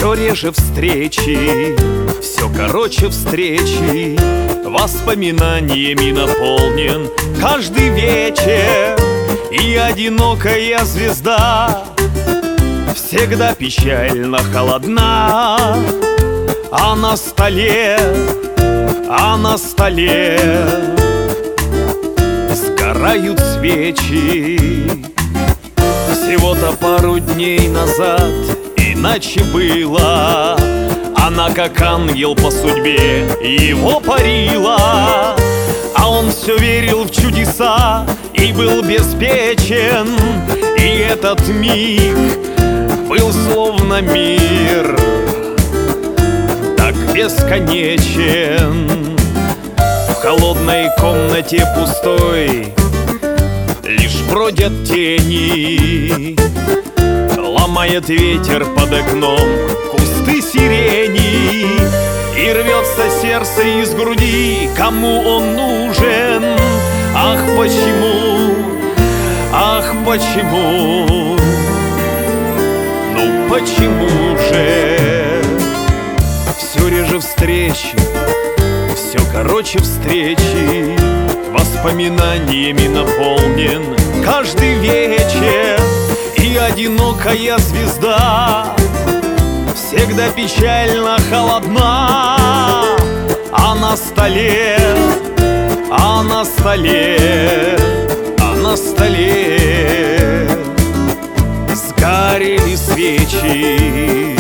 Все реже встречи, все короче встречи, воспоминаниями наполнен каждый вечер. И одинокая звезда всегда печально холодна, а на столе сгорают свечи. Всего-то пару дней назад иначе было. Она, как ангел по судьбе, его парила, а он все верил в чудеса и был беспечен. И этот миг был словно мир так бесконечен. В холодной комнате пустой лишь бродят тени, ломает ветер под окном кусты сирени. И рвется сердце из груди, кому он нужен. Ах, почему, ах, почему, ну почему же? Все реже встречи, все короче встречи, воспоминаниями наполнен каждый вечер. И одинокая звезда всегда печально холодна, а на столе сгорели свечи.